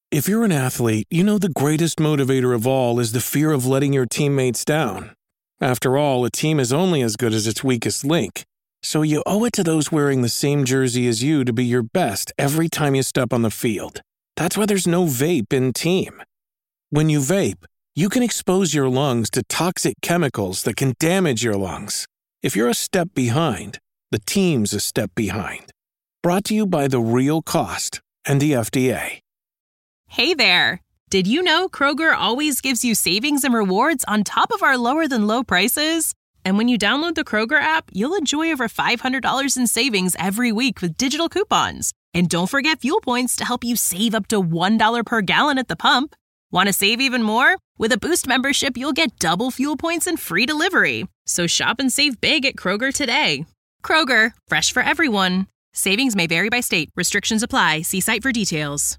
If you're an athlete, you know the greatest motivator of all is the fear of letting your teammates down. After all, a team is only as good as its weakest link. So you owe it to those wearing the same jersey as you to be your best every time you step on the field. That's why there's no vape in team. When you vape, you can expose your lungs to toxic chemicals that can damage your lungs. If you're a step behind, the team's a step behind. Brought to you by The Real Cost and the FDA. Hey there! Did you know Kroger always gives you savings and rewards on top of our lower-than-low prices? And when you download the Kroger app, you'll enjoy over $500 in savings every week with digital coupons. And don't forget fuel points to help you save up to $1 per gallon at the pump. Want to save even more? With a Boost membership, you'll get double fuel points and free delivery. So shop and save big at Kroger today. Kroger, fresh for everyone. Savings may vary by state. Restrictions apply. See site for details.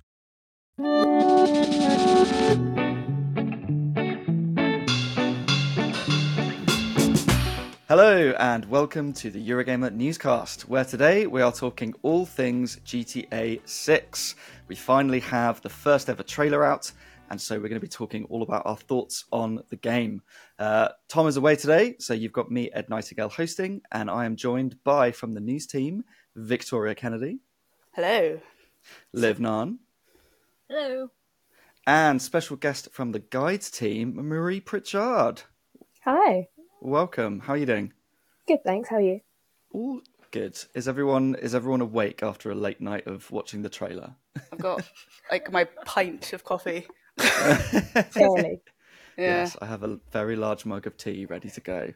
Hello and welcome to the Eurogamer Newscast, where today we are talking all things GTA 6. We finally have the first ever trailer out, and so we're going to be talking all about our thoughts on the game. Tom is away today, so you've got me, Ed Nightingale, hosting, and I am joined by, from the news team, Victoria Kennedy. Hello. Liv Nahn. Hello. And special guest from the guides team, Marie Pritchard. Hi. Welcome. How are you doing? Good, thanks. How are you? All good. Is everyone awake after a late night of watching the trailer? I've got like my pint of coffee. Fairly. Yeah. Yes, I have a very large mug of tea ready to go.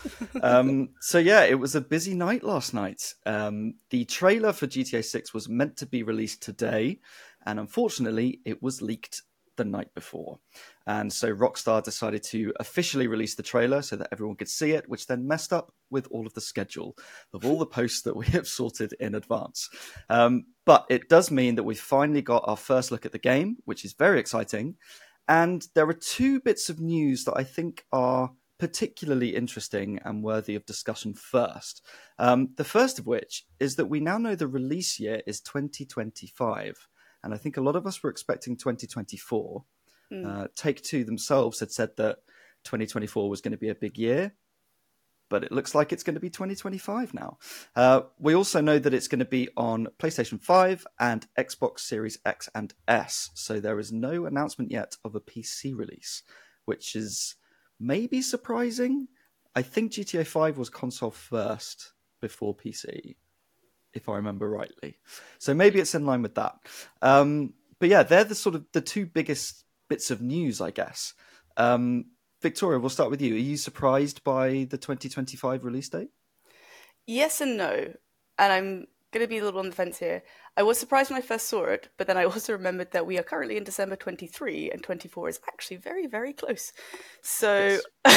So yeah, it was a busy night last night. The trailer for GTA 6 was meant to be released today, and unfortunately it was leaked the night before. And so Rockstar decided to officially release the trailer so that everyone could see it, which then messed up with all of the schedule of all the posts that we have sorted in advance. But it does mean that we've finally got our first look at the game, which is very exciting. And there are two bits of news that I think are particularly interesting and worthy of discussion first. The first of which is that we now know the release year is 2025. And I think a lot of us were expecting 2024. Take-Two themselves had said that 2024 was going to be a big year, but it looks like it's going to be 2025 now. We also know that it's going to be on PlayStation 5 and Xbox Series X and S. So there is no announcement yet of a PC release, which is maybe surprising. I think GTA 5 was console first before PC, if I remember rightly. So maybe it's in line with that. But yeah, they're the sort of the two biggest bits of news, I guess. Victoria, we'll start with you. Are you surprised by the 2025 release date? Yes and no. And I'm going to be a little on the fence here. I was surprised when I first saw it, but then I also remembered that we are currently in December 23 and 24 is actually very, very close. So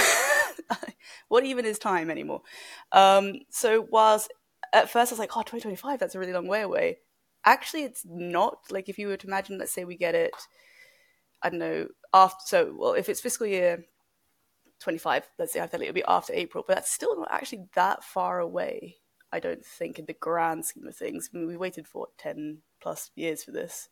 what even is time anymore? So whilst at first I was like, 2025, that's a really long way away. Actually, it's not. Like, if you were to imagine, let's say we get it, I don't know, if it's fiscal year 25, let's say hypothetically, it'll be after April, but that's still not actually that far away, I don't think, in the grand scheme of things. I mean, we waited for 10 plus years for this.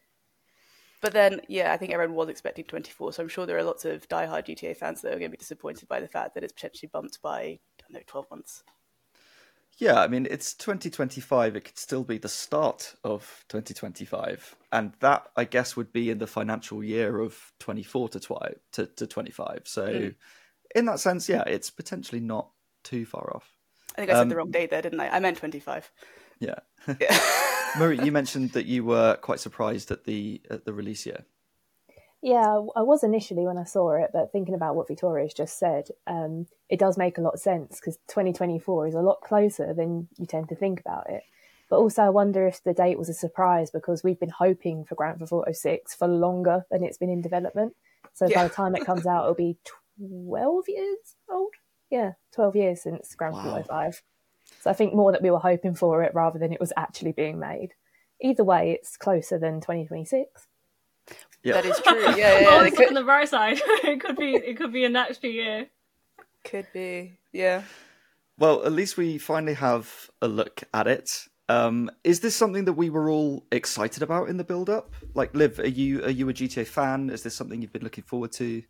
But then, yeah, I think everyone was expecting 24, so I'm sure there are lots of diehard GTA fans that are going to be disappointed by the fact that it's potentially bumped by, I don't know, 12 months. Yeah, I mean, it's 2025. It could still be the start of 2025. And that, I guess, would be in the financial year of 24 to 25. So in that sense, yeah, it's potentially not too far off. I think I said the wrong date there, didn't I? I meant 25. Yeah. Marie, you mentioned that you were quite surprised at the release year. Yeah, I was initially when I saw it, but thinking about what Victoria's just said, it does make a lot of sense because 2024 is a lot closer than you tend to think about it. But also I wonder if the date was a surprise because we've been hoping for Grand Theft Auto 6 for longer than it's been in development. So by the time it comes out, it'll be 12 years old. Yeah, 12 years since Grand Theft Auto 5. So I think more that we were hoping for it rather than it was actually being made. Either way, it's closer than 2026. Yeah. That is true. Yeah. Look on the bright side. It could be a next year. Could be. Yeah. Well, at least we finally have a look at it. Is this something that we were all excited about in the build-up? Like, Liv, are you a GTA fan? Is this something you've been looking forward to?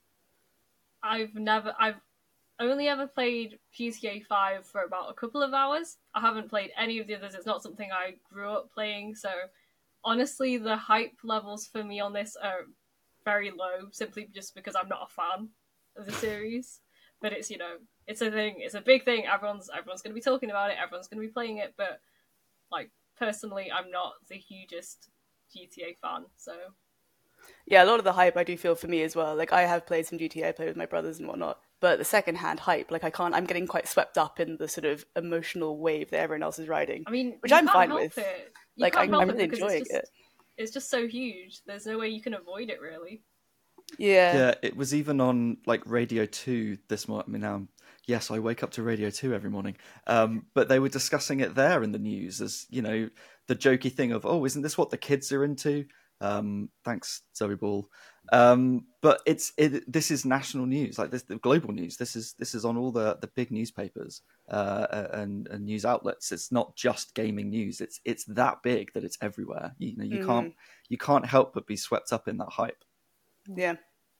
I've only ever played GTA 5 for about a couple of hours. I haven't played any of the others. It's not something I grew up playing, so honestly, the hype levels for me on this are very low, simply just because I'm not a fan of the series. But it's, it's a thing. It's a big thing. Everyone's going to be talking about it. Everyone's going to be playing it. But like personally, I'm not the hugest GTA fan. So yeah, a lot of the hype I do feel for me as well. Like I have played some GTA, I played with my brothers and whatnot. But the secondhand hype, like I'm getting quite swept up in the sort of emotional wave that everyone else is riding. I mean, which I'm fine with. Like I'm really enjoying it. It's just so huge. There's no way you can avoid it, really. Yeah, it was even on like Radio 2 this morning. I mean, yes, I wake up to Radio 2 every morning. But they were discussing it there in the news as, the jokey thing of, oh, isn't this what the kids are into? Thanks, Zoe Ball. But this is national news, like this, the global news. This is on all the big newspapers and news outlets. It's not just gaming news. It's that big that it's everywhere. You can't help but be swept up in that hype. Yeah.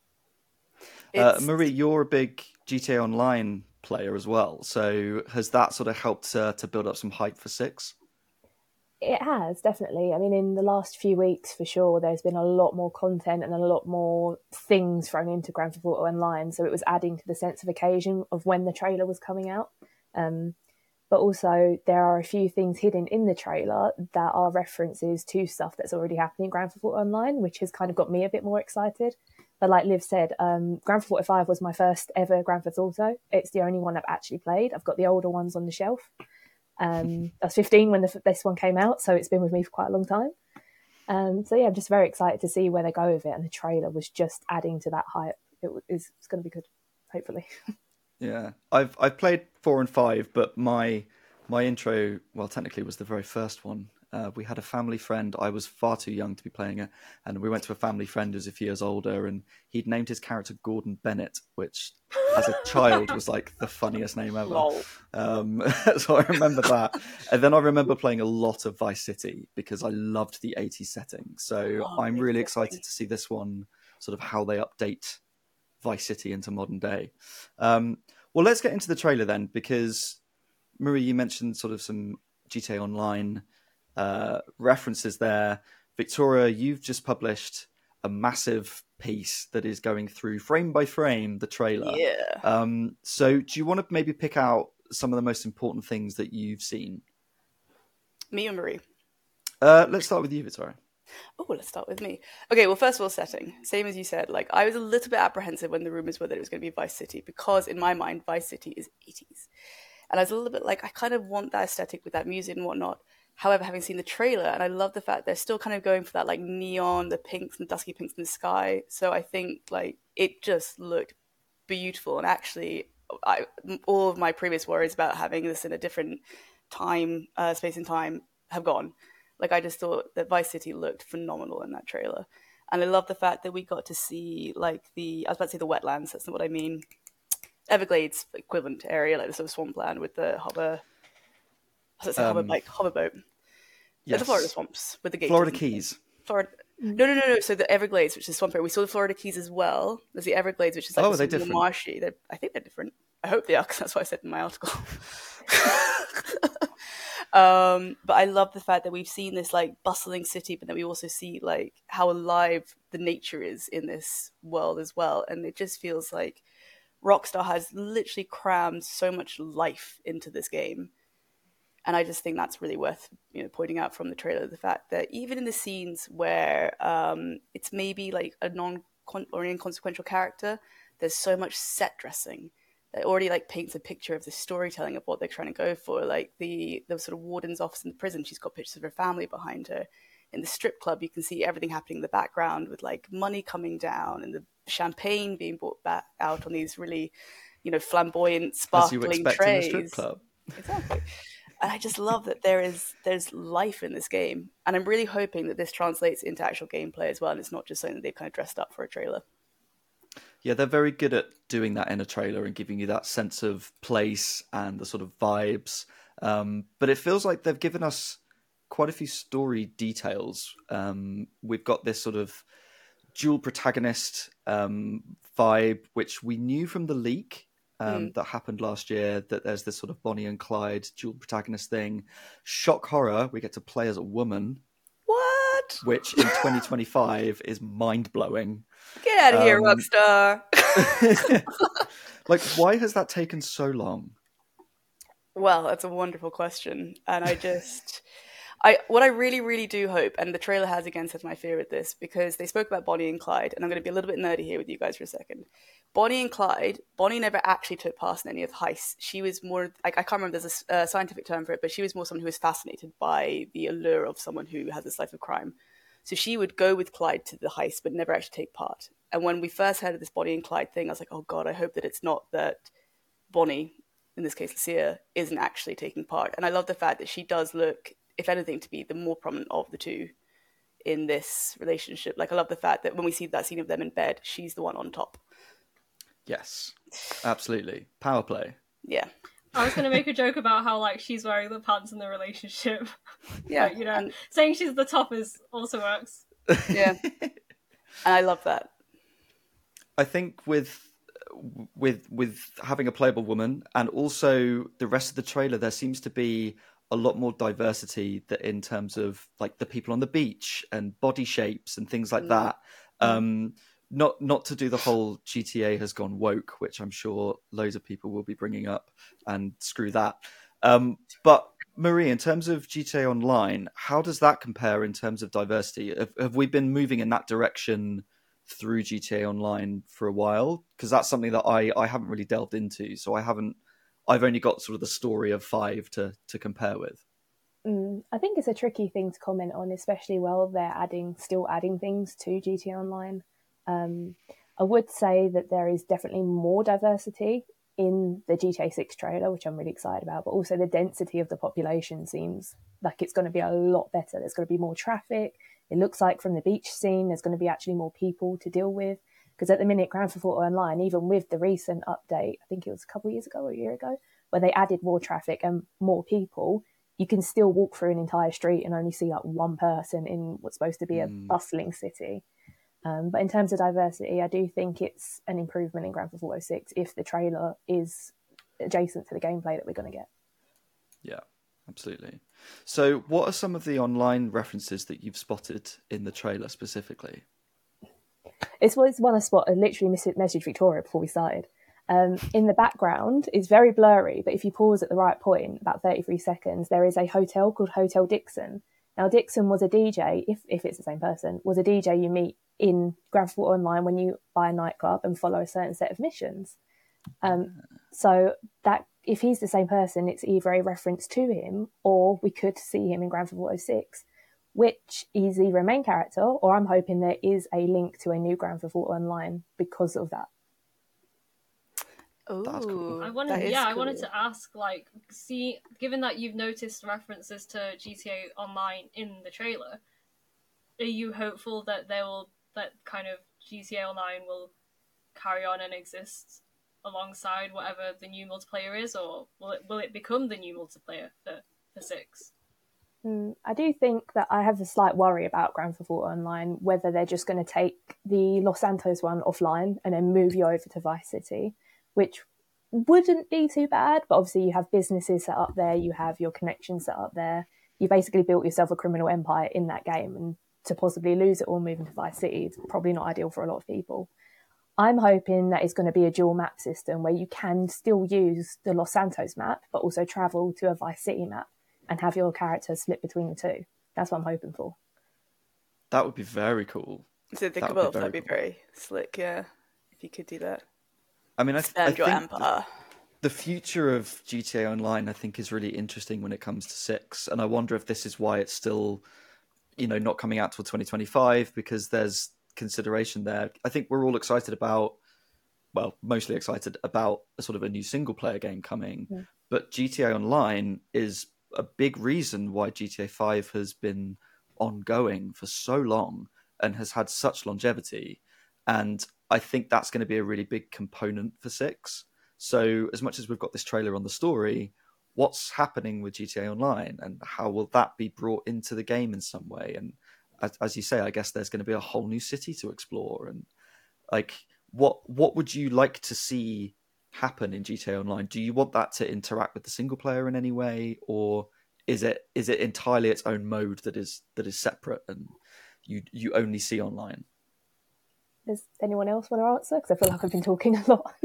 Marie, you're a big GTA Online player as well. So has that sort of helped to build up some hype for 6? It has, definitely. I mean, in the last few weeks, for sure, there's been a lot more content and a lot more things thrown into Grand Theft Auto Online. So it was adding to the sense of occasion of when the trailer was coming out. But also, there are a few things hidden in the trailer that are references to stuff that's already happening in Grand Theft Auto Online, which has kind of got me a bit more excited. But like Liv said, Grand Theft Auto 5 was my first ever Grand Theft Auto. It's the only one I've actually played. I've got the older ones on the shelf. I was 15 when this one came out, so it's been with me for quite a long time. So yeah, I'm just very excited to see where they go with it, and the trailer was just adding to that hype. It's going to be good, hopefully. Yeah, I've played 4 and 5, but my intro, well, technically was the very first one. We had a family friend. I was far too young to be playing it, and we went to a family friend who's a few years older, and he'd named his character Gordon Bennett, which, as a child, was like the funniest name ever. So I remember that, and then I remember playing a lot of Vice City because I loved the 80s setting. So I'm really excited to see this one, sort of how they update Vice City into modern day. Well, let's get into the trailer then, because Marie, you mentioned sort of some GTA Online references there. Victoria, you've just published a massive piece that is going through frame by frame the trailer. Yeah. So do you want to maybe pick out some of the most important things that you've seen? Me or Marie? Let's start with you, Victoria. Oh, let's start with me. Okay, well, first of all, setting. Same as you said, like, I was a little bit apprehensive when the rumors were that it was going to be Vice City, because in my mind, Vice City is 80s. And I was a little bit like, I kind of want that aesthetic with that music and whatnot. However, having seen the trailer, and I love the fact they're still kind of going for that, like, neon, the pinks and dusky pinks in the sky. So I think, like, it just looked beautiful. And actually, all of my previous worries about having this in a different time, space and time, have gone. Like, I just thought that Vice City looked phenomenal in that trailer. And I love the fact that we got to see, like, I was about to say the wetlands, that's not what I mean. Everglades equivalent area, like the sort of swampland with the hoverboat. Yes. The Florida swamps with the gators. Florida Keys. No. So the Everglades, which is swamp area. We saw the Florida Keys as well. There's the Everglades, which is like they're different. Marshy. I think they're different. I hope they are, because that's what I said in my article. But I love the fact that we've seen this like bustling city, but then we also see like how alive the nature is in this world as well. And it just feels like Rockstar has literally crammed so much life into this game. And I just think that's really worth pointing out from the trailer, the fact that even in the scenes where it's maybe like an inconsequential character, there's so much set dressing that already like paints a picture of the storytelling of what they're trying to go for. Like the sort of warden's office in the prison, she's got pictures of her family behind her. In the strip club, you can see everything happening in the background with like money coming down and the champagne being brought back out on these really, flamboyant, sparkling trays. As you expect trays. in a strip club. Exactly. And I just love that there's life in this game. And I'm really hoping that this translates into actual gameplay as well, and it's not just something that they've kind of dressed up for a trailer. Yeah, they're very good at doing that in a trailer and giving you that sense of place and the sort of vibes. But it feels like they've given us quite a few story details. We've got this sort of dual protagonist vibe, which we knew from the leak that happened last year, that there's this sort of Bonnie and Clyde dual protagonist thing. Shock horror, we get to play as a woman. What? Which in 2025 is mind-blowing. Get out of here, Rockstar. Like, why has that taken so long? Well, that's a wonderful question. And what I really, really do hope, and the trailer has again said my fear with this, because they spoke about Bonnie and Clyde, and I'm going to be a little bit nerdy here with you guys for a second. Bonnie and Clyde, Bonnie never actually took part in any of the heists. She was more, I can't remember, there's a scientific term for it, but she was more someone who was fascinated by the allure of someone who has this life of crime. So she would go with Clyde to the heist, but never actually take part. And when we first heard of this Bonnie and Clyde thing, I was like, oh God, I hope that it's not that Bonnie, in this case Lucia, isn't actually taking part. And I love the fact that she does look, if anything, to be the more prominent of the two in this relationship. Like, I love the fact that when we see that scene of them in bed, she's the one on top. Yes, absolutely. Power play. Yeah. I was going to make a joke about how, like, she's wearing the pants in the relationship. Yeah. But, you know, saying she's the top also works. Yeah. And I love that. I think with having a playable woman, and also the rest of the trailer, there seems to be a lot more diversity that in terms of like the people on the beach and body shapes and things like that. Not to do the whole GTA has gone woke, which I'm sure loads of people will be bringing up, and screw that. But Marie, in terms of GTA Online, how does that compare in terms of diversity? Have we been moving in that direction through GTA Online for a while? Because that's something that I haven't really delved into, so I've only got sort of the story of 5 to compare with. I think it's a tricky thing to comment on, especially while they're still adding things to GTA Online. I would say that there is definitely more diversity in the GTA 6 trailer, which I'm really excited about, but also the density of the population seems like it's going to be a lot better. There's going to be more traffic. It looks like from the beach scene, there's going to be actually more people to deal with. Because at the minute, Grand Theft Auto Online, even with the recent update, I think it was a couple of years ago or a year ago, where they added more traffic and more people, you can still walk through an entire street and only see like one person in what's supposed to be a bustling city. But in terms of diversity, I do think it's an improvement in Grand Theft Auto 6 if the trailer is adjacent to the gameplay that we're going to get. Yeah, absolutely. So what are some of the online references that you've spotted in the trailer specifically? It's one I spotted. I literally messaged Victoria before we started. In the background, it's very blurry, but if you pause at the right point, about 33 seconds, there is a hotel called Hotel Dixon. Now, Dixon was a DJ, if it's the same person, was a DJ you meet in Grand Theft Auto Online when you buy a nightclub and follow a certain set of missions. So that if he's the same person, it's either a reference to him or we could see him in Grand Theft Auto 6, which is either a main character or I'm hoping there is a link to a new Grand Theft Auto Online because of that. Oh, that's cool. I wanted to ask, like, given that you've noticed references to GTA Online in the trailer, are you hopeful that that kind of GTA Online will carry on and exist alongside whatever the new multiplayer is, or will it become the new multiplayer for 6? I do think that I have a slight worry about Grand Theft Auto Online, whether they're just going to take the Los Santos one offline and then move you over to Vice City, which wouldn't be too bad, but obviously you have businesses set up there, you have your connections set up there, you basically built yourself a criminal empire in that game, and to possibly lose it all moving to Vice City is probably not ideal for a lot of people. I'm hoping that it's going to be a dual map system where you can still use the Los Santos map, but also travel to a Vice City map and have your character split between the two. That's what I'm hoping for. That would be very cool. So think about that'd be very slick, yeah, if you could do that. I mean, I think your empire. The future of GTA Online, I think, is really interesting when it comes to 6, and I wonder if this is why it's still, not coming out till 2025, because there's consideration there. I think we're all mostly excited about a sort of a new single-player game coming, but GTA Online is a big reason why GTA 5 has been ongoing for so long and has had such longevity, and I think that's going to be a really big component for 6. So as much as we've got this trailer on the story, what's happening with GTA Online, and how will that be brought into the game in some way? And as you say, I guess there's going to be a whole new city to explore. And like, what would you like to see happen in GTA Online? Do you want that to interact with the single player in any way, or is it entirely its own mode that is separate and you only see online? Does anyone else want to answer? Because I feel like I've been talking a lot.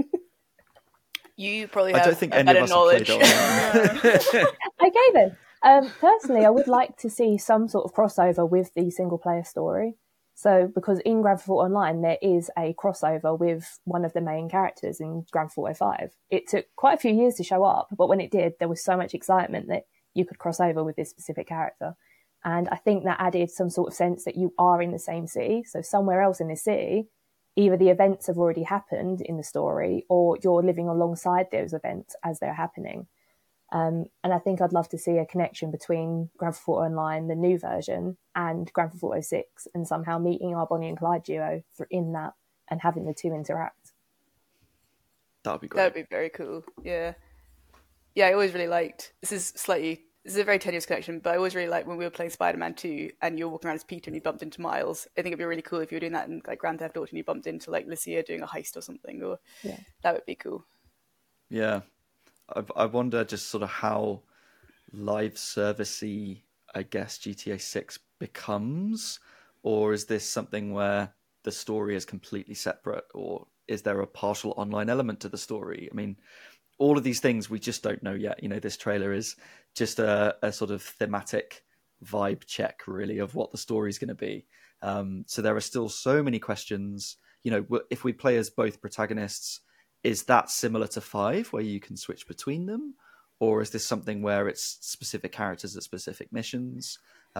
You probably have I don't think a any better of us knowledge. have played online. Okay then. Personally, I would like to see some sort of crossover with the single player story. So, because in Grand Theft Auto Online, there is a crossover with one of the main characters in Grand Theft Auto 5. It took quite a few years to show up, but when it did, there was so much excitement that you could cross over with this specific character. And I think that added some sort of sense that you are in the same city. So somewhere else in this city, either the events have already happened in the story or you're living alongside those events as they're happening. And I think I'd love to see a connection between Grand Theft Auto Online, the new version, and Grand Theft Auto 6, and somehow meeting our Bonnie and Clyde duo in that and having the two interact. That would be great. That would be very cool. Yeah. Yeah, I always really liked, this is a very tenuous connection, but I always really liked when we were playing Spider-Man 2 and you're walking around as Peter and you bumped into Miles. I think it'd be really cool if you were doing that in like Grand Theft Auto and you bumped into like Lucia doing a heist or something, or that would be cool. Yeah. I wonder just sort of how live servicey, I guess, GTA 6 becomes, or is this something where the story is completely separate, or is there a partial online element to the story? I mean, all of these things we just don't know yet. You know, this trailer is just a sort of thematic vibe check, really, of what the story is going to be. So there are still so many questions. You know, if we play as both protagonists, is that similar to 5, where you can switch between them? Or is this something where it's specific characters at specific missions?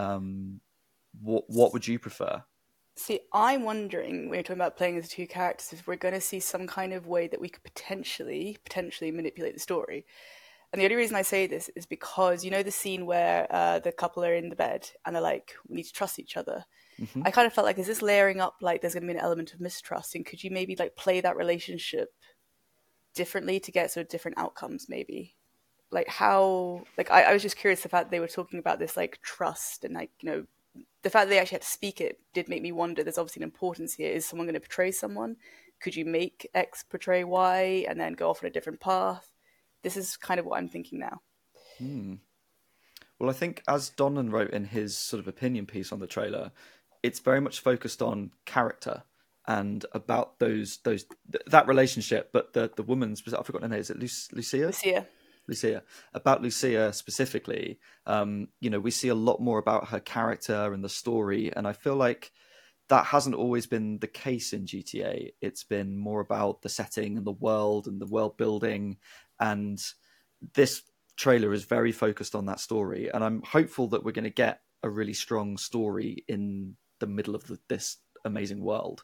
What would you prefer? See, I'm wondering, when you're talking about playing as two characters, if we're going to see some kind of way that we could potentially manipulate the story. And the only reason I say this is because, you know, the scene where the couple are in the bed and they're like, we need to trust each other. Mm-hmm. I kind of felt like, is this layering up like there's going to be an element of mistrust? And could you maybe like play that relationship differently to get sort of different outcomes, maybe? Like how, like I was just curious the fact they were talking about this like trust and like, you know, the fact that they actually had to speak it did make me wonder. There's obviously an importance here. Is someone going to betray someone? Could you make X betray Y and then go off on a different path? This is kind of what I'm thinking now. Well, I think as Donnan wrote in his sort of opinion piece on the trailer, it's very much focused on character and about that relationship. But the woman's, I've forgotten her name. Is it Lucia? Lucia. About Lucia specifically, you know, we see a lot more about her character and the story, and I feel like that hasn't always been the case in GTA. It's been more about the setting and the world building, and this trailer is very focused on that story, and I'm hopeful that we're going to get a really strong story in the middle of this amazing world.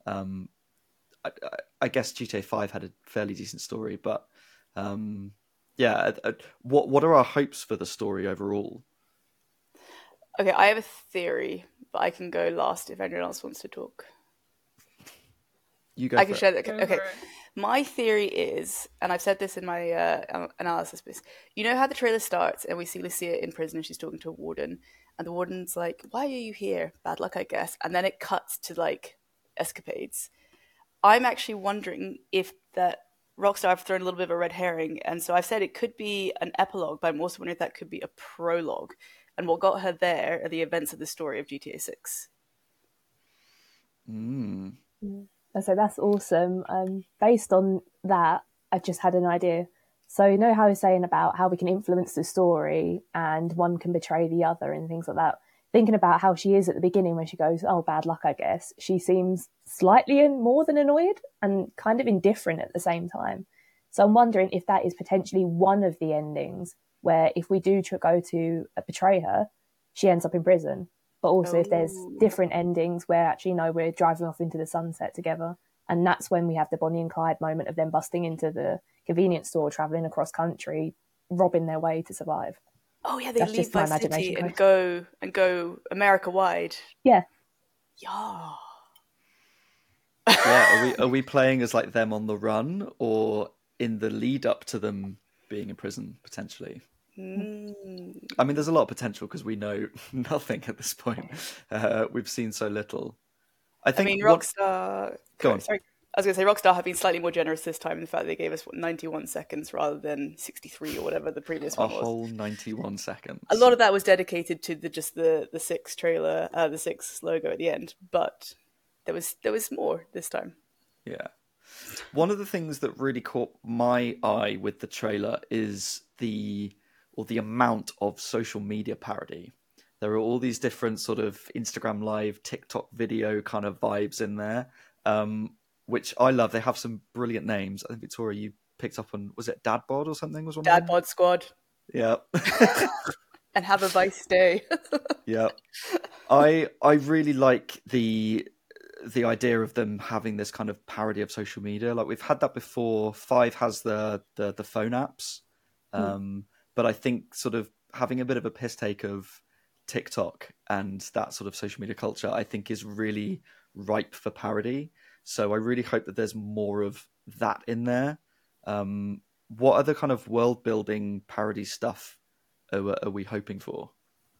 I guess GTA 5 had a fairly decent story, but what are our hopes for the story overall? Okay, I have a theory, but I can go last if anyone else wants to talk. You go. I can share that. Okay. My theory is, and I've said this in my analysis piece, you know how the trailer starts and we see Lucia in prison and she's talking to a warden, and the warden's like, why are you here? Bad luck, I guess. And then it cuts to like escapades. I'm actually wondering if that Rockstar have thrown a little bit of a red herring, and so I've said it could be an epilogue, but I'm also wondering if that could be a prologue, and what got her there are the events of the story of GTA 6. So that's awesome. Based on that, I've just had an idea. So you know how I was saying about how we can influence the story and one can betray the other and things like that? Thinking about how she is at the beginning when she goes, oh, bad luck, I guess. She seems slightly more than annoyed and kind of indifferent at the same time. So I'm wondering if that is potentially one of the endings where if we do go to betray her, she ends up in prison. But also if there's different endings where actually, no, we're driving off into the sunset together. And that's when we have the Bonnie and Clyde moment of them busting into the convenience store, traveling across country, robbing their way to survive. Oh yeah, they leave Vice City and go America wide. Yeah. Yeah. Yeah. Are we playing as like them on the run, or in the lead up to them being in prison potentially. Mm. I mean, there's a lot of potential because we know nothing at this point. We've seen so little. I mean, Rockstar. Go on. Sorry, I was going to say Rockstar have been slightly more generous this time in the fact they gave us 91 seconds rather than 63 or whatever the previous one was. A whole 91 seconds. A lot of that was dedicated to the 6 trailer, the 6 logo at the end, but there was more this time. Yeah. One of the things that really caught my eye with the trailer is the amount of social media parody. There are all these different sort of Instagram Live, TikTok video kind of vibes in there, which I love. They have some brilliant names. I think, Victoria, you picked up on, was it Dad Bod or something? Was one Dad Bod Squad. Yeah. And Have a Vice Day. Yeah. I really like the idea of them having this kind of parody of social media. Like, we've had that before. 5 has the phone apps. But I think sort of having a bit of a piss take of TikTok and that sort of social media culture, I think is really ripe for parody. So I really hope that there's more of that in there. What other kind of world building parody stuff are we hoping for?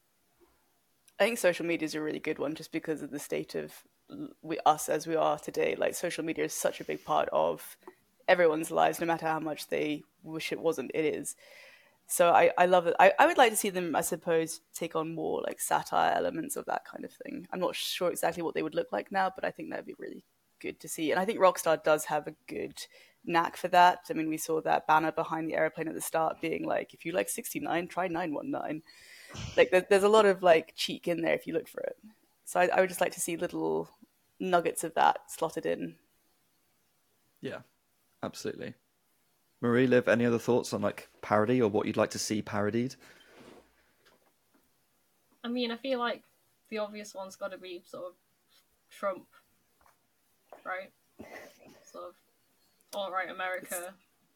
I think social media is a really good one just because of the state of us as we are today. Like, social media is such a big part of everyone's lives, no matter how much they wish it wasn't, it is. So I love it. I would like to see them, I suppose, take on more like satire elements of that kind of thing. I'm not sure exactly what they would look like now, but I think that'd be really good to see. And I think Rockstar does have a good knack for that. I mean, we saw that banner behind the airplane at the start being like, if you like 69, try 919. Like, there's a lot of like cheek in there if you look for it. So I would just like to see little nuggets of that slotted in. Yeah, absolutely. Marie, Liv, any other thoughts on like parody or what you'd like to see parodied? I mean, I feel like the obvious one's got to be sort of Trump, right? Sort of alt-right America,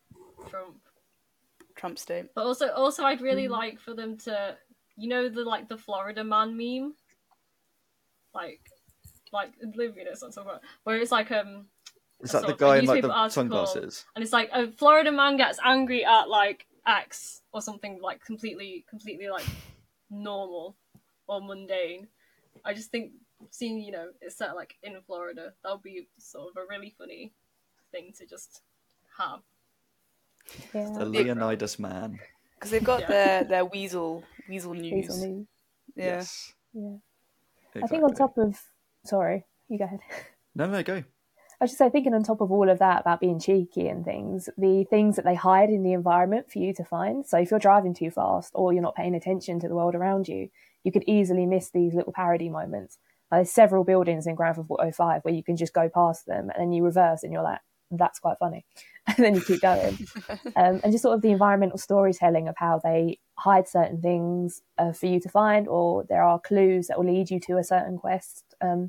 Trump state. But also, I'd really like for them to, the Florida man meme, like Liv, something about, where it's like Is that the guy in like the sunglasses? And it's like a Florida man gets angry at like X or something like completely like normal or mundane. I just think seeing, it's set like in Florida, that would be sort of a really funny thing to just have. Yeah. The Leonidas man. Because they've got their Weasel News. Weasel News. Yeah. Yes. Yeah. Exactly. I think on top of... Sorry, you go ahead. No, go. I was just thinking on top of all of that about being cheeky and things, the things that they hide in the environment for you to find. So if you're driving too fast or you're not paying attention to the world around you, you could easily miss these little parody moments. There's several buildings in Grand Theft Auto 5 where you can just go past them and then you reverse and you're like, that's quite funny. And then you keep going. And just sort of the environmental storytelling of how they hide certain things for you to find, or there are clues that will lead you to a certain quest.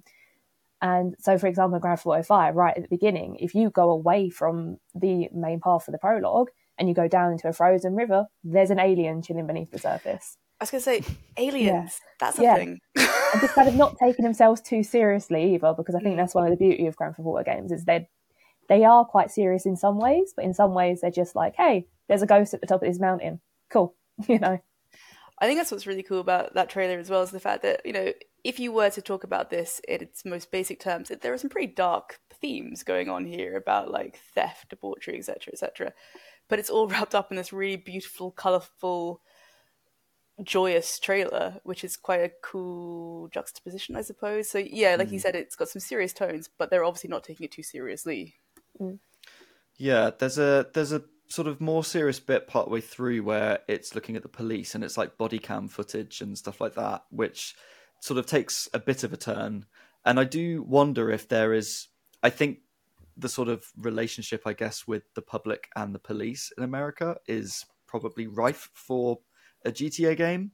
And so, for example, in Grand Theft Auto 5, right at the beginning, if you go away from the main path of the prologue and you go down into a frozen river, there's an alien chilling beneath the surface. I was going to say, aliens, that's a thing. And just kind of not taking themselves too seriously either, because I think that's one of the beauty of Grand Theft Auto games, is they are quite serious in some ways, but in some ways they're just like, hey, there's a ghost at the top of this mountain. Cool, I think that's what's really cool about that trailer as well, is the fact that, if you were to talk about this in its most basic terms, there are some pretty dark themes going on here about like theft, debauchery, etc., etc. But it's all wrapped up in this really beautiful, colourful, joyous trailer, which is quite a cool juxtaposition, I suppose. So yeah, like you said, it's got some serious tones, but they're obviously not taking it too seriously. Yeah, there's a sort of more serious bit partway through where it's looking at the police and it's like body cam footage and stuff like that, which sort of takes a bit of a turn. And I do wonder if there is, I think the sort of relationship, I guess, with the public and the police in America is probably rife for a GTA game,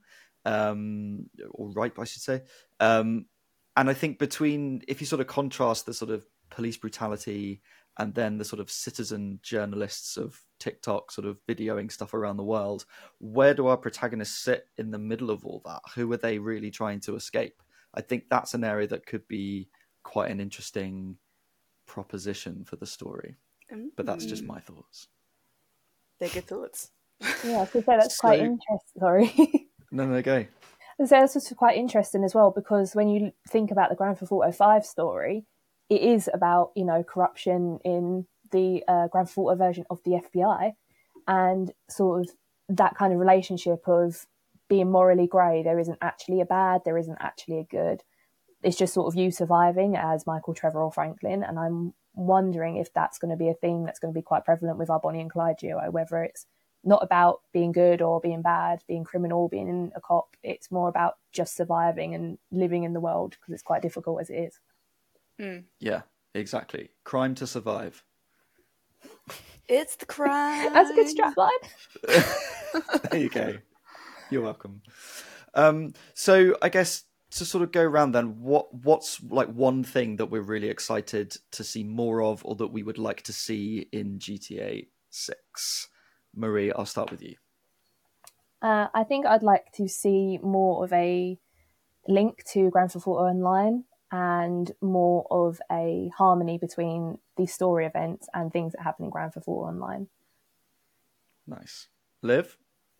or ripe, I should say. And I think if you sort of contrast the sort of police brutality and then the sort of citizen journalists of TikTok sort of videoing stuff around the world, where do our protagonists sit in the middle of all that? Who are they really trying to escape? I think that's an area that could be quite an interesting proposition for the story. But that's just my thoughts. They're good thoughts. Yeah, I was going to say that's So- quite interesting. Sorry. No, go. So that's just quite interesting as well, because when you think about the Grand Theft Auto 5 story, it is about, corruption in the Grand Theft Auto version of the FBI, and sort of that kind of relationship of being morally grey. There isn't actually a bad, there isn't actually a good. It's just sort of you surviving as Michael, Trevor or Franklin. And I'm wondering if that's going to be a theme that's going to be quite prevalent with our Bonnie and Clyde duo, whether it's not about being good or being bad, being criminal, being a cop. It's more about just surviving and living in the world, because it's quite difficult as it is. Yeah, exactly. Crime to survive. It's the crime. That's a good strapline. There you go. You're welcome. So I guess to sort of go around then, what's like one thing that we're really excited to see more of, or that we would like to see in GTA 6? Marie, I'll start with you. I think I'd like to see more of a link to Grand Theft Auto Online, and more of a harmony between the story events and things that happen in Grand Theft Auto Online. Nice. Liv?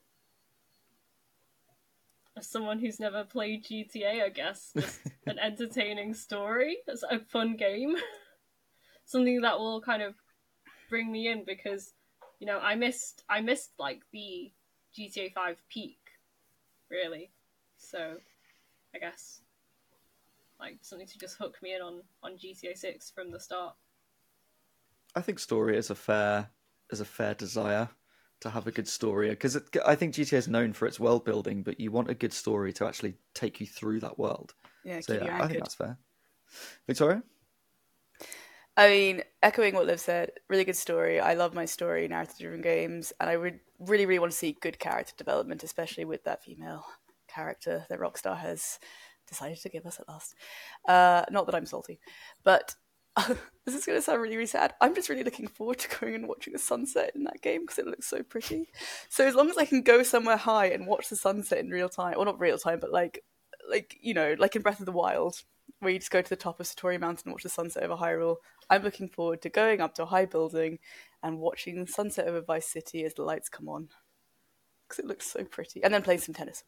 As someone who's never played GTA, I guess, just an entertaining story. It's a fun game. Something that will kind of bring me in, because, I missed like the GTA 5 peak, really. So, I guess, like, something to just hook me in on GTA 6 from the start. I think story is a fair desire to have a good story, because I think GTA is known for its world building, but you want a good story to actually take you through that world. Yeah, So keep you I anchored. think that's fair. Victoria? I mean, echoing what Liv said, really good story. I love my story, narrative-driven games, and I would really, really want to see good character development, especially with that female character that Rockstar has decided to give us at last. Not that I'm salty, but this is going to sound really, really sad. I'm just really looking forward to going and watching the sunset in that game, because it looks so pretty. So as long as I can go somewhere high and watch the sunset in real time, or not real time, but like in Breath of the Wild, where you just go to the top of Satori Mountain and watch the sunset over Hyrule, I'm looking forward to going up to a high building and watching the sunset over Vice City as the lights come on, because it looks so pretty. And then playing some tennis.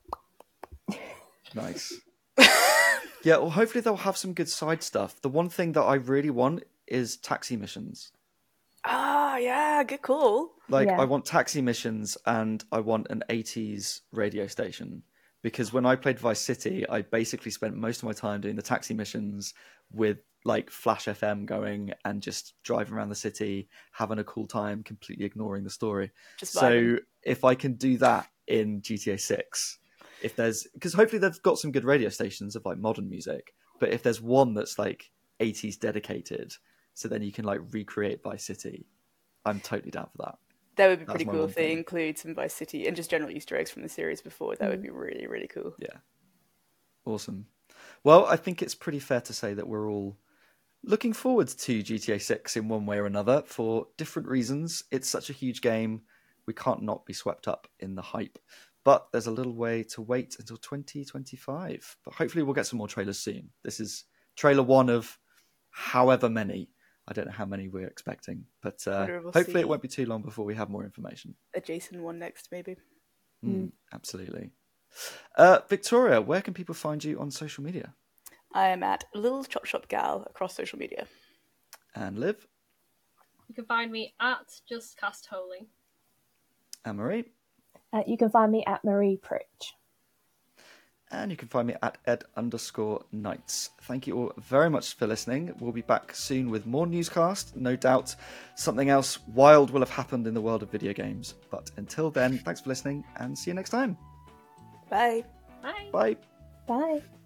Nice. Yeah, well, hopefully they'll have some good side stuff. The one thing that I really want is taxi missions. Ah, yeah, good call. Like, Yeah. I want taxi missions, and I want an 80s radio station. Because when I played Vice City, I basically spent most of my time doing the taxi missions with, like, Flash FM going and just driving around the city, having a cool time, completely ignoring the story. Just So vibing. if I can do that in GTA 6, because hopefully they've got some good radio stations of like modern music, but if there's one that's like 80s dedicated, so then you can like recreate Vice City, I'm totally down for that. That would be That's pretty my cool one if they thing. include some Vice City and just general Easter eggs from the series before. That would be really, really cool. Yeah. Awesome. Well, I think it's pretty fair to say that we're all looking forward to GTA 6 in one way or another for different reasons. It's such a huge game. We can't not be swept up in the hype. But there's a little way to wait until 2025. But hopefully we'll get some more trailers soon. This is trailer one of however many. I don't know how many we're expecting. But We'll hopefully see. it won't be too long before we have more information. A Jason one next, maybe. Absolutely. Victoria, where can people find you on social media? I am at Little Chop Shop Gal across social media. And Liv? You can find me at Just Cast Holy. And Marie? You can find me at Marie Pritch. And you can find me at ed_knights. Thank you all very much for listening. We'll be back soon with more newscast. No doubt something else wild will have happened in the world of video games. But until then, thanks for listening and see you next time. Bye. Bye. Bye. Bye.